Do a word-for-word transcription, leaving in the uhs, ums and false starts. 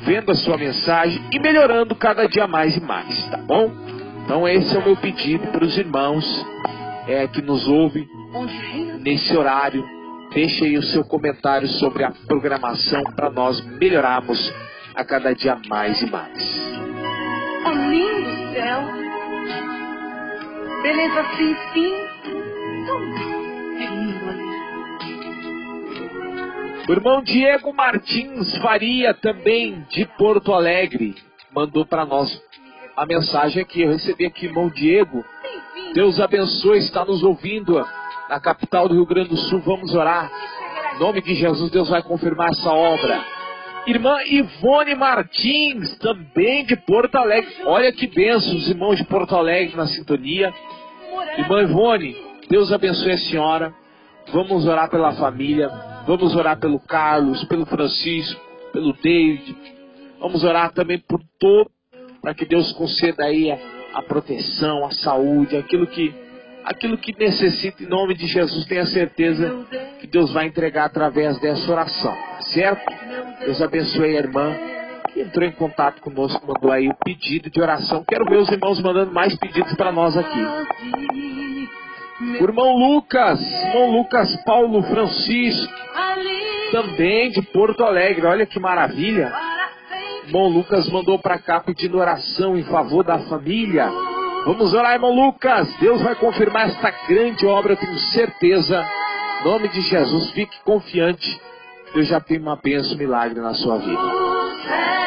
vendo a sua mensagem e melhorando cada dia mais e mais, tá bom? Então esse é o meu pedido para os irmãos é, que nos ouvem nesse horário. Deixe aí o seu comentário sobre a programação para nós melhorarmos a cada dia mais e mais. Oh, lindo céu. Beleza sim, sim. É lindo ali. O irmão Diego Martins Faria, também de Porto Alegre, mandou para nós a mensagem aqui. Eu recebi aqui, irmão Diego. Deus abençoe, está nos ouvindo na capital do Rio Grande do Sul. Vamos orar. Em nome de Jesus, Deus vai confirmar essa obra. Irmã Ivone Martins, também de Porto Alegre. Olha que bênção, os irmãos de Porto Alegre na sintonia. Irmã Ivone, Deus abençoe a senhora. Vamos orar pela família. Vamos orar pelo Carlos, pelo Francisco, pelo David. Vamos orar também por todo, para que Deus conceda aí a, a proteção, a saúde, aquilo que, aquilo que necessita, em nome de Jesus. Tenha certeza que Deus vai entregar através dessa oração, tá certo? Deus abençoe a irmã que entrou em contato conosco, mandou aí o pedido de oração. Quero ver os irmãos mandando mais pedidos para nós aqui. O irmão Lucas, irmão Lucas Paulo Francisco, também de Porto Alegre. Olha que maravilha. O irmão Lucas mandou para cá pedindo oração em favor da família. Vamos orar, irmão Lucas. Deus vai confirmar esta grande obra, tenho certeza. Em nome de Jesus, fique confiante. Deus já tem uma bênção, um milagre na sua vida.